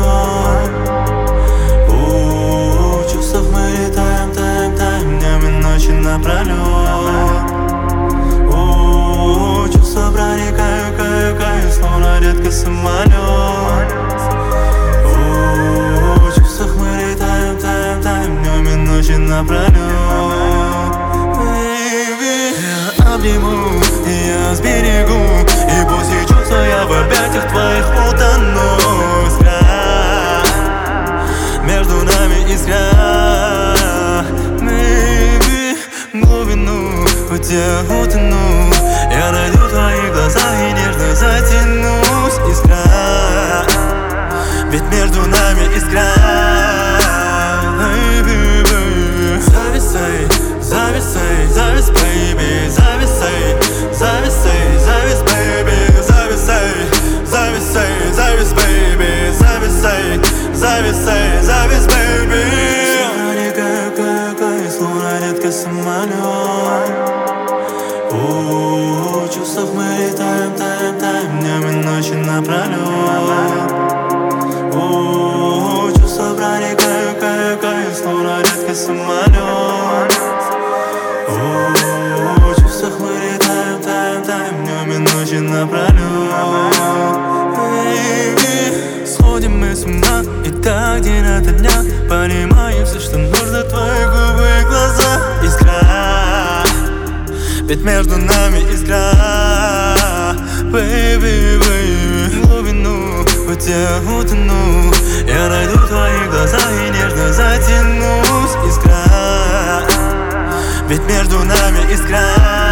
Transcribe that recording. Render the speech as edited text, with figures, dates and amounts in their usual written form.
самолет. В чувствах мы летаем, таем днем и ночи напролет. Чувства проникаю, каю, словно редкий самолет. В чувствах мы летаем, таем днем и ночи напролет. Я обниму, я сберегу, и после чувства я в объятиях твоих утону. Искра, между нами искра, baby, глубину хоть я утону. Я найду в твоих глазах и нежно затянусь. Искра, ведь между нами искра, baby, baby. Зависай, зависай, завис, baby, зависай, зависай, завис, baby, зависай, зависай, завис, baby, зависай, зависай, завис, baby. Проникаю, словно редкий самолет. В чувствах мы летаем, таем днем и ночи напролет. Чувства проникаю, словно редкий самолет. В чувствах мы летаем, таем днем и ночи напролет. Сходим мы с ума, и так день ото дня понимаем все, что нужно, твои губы и глаза. Искра, ведь между нами искра, baby, baby. Глубину хоть я утону, я найду в твоих глазах и нежно затянусь. Искра, ведь между нами искра.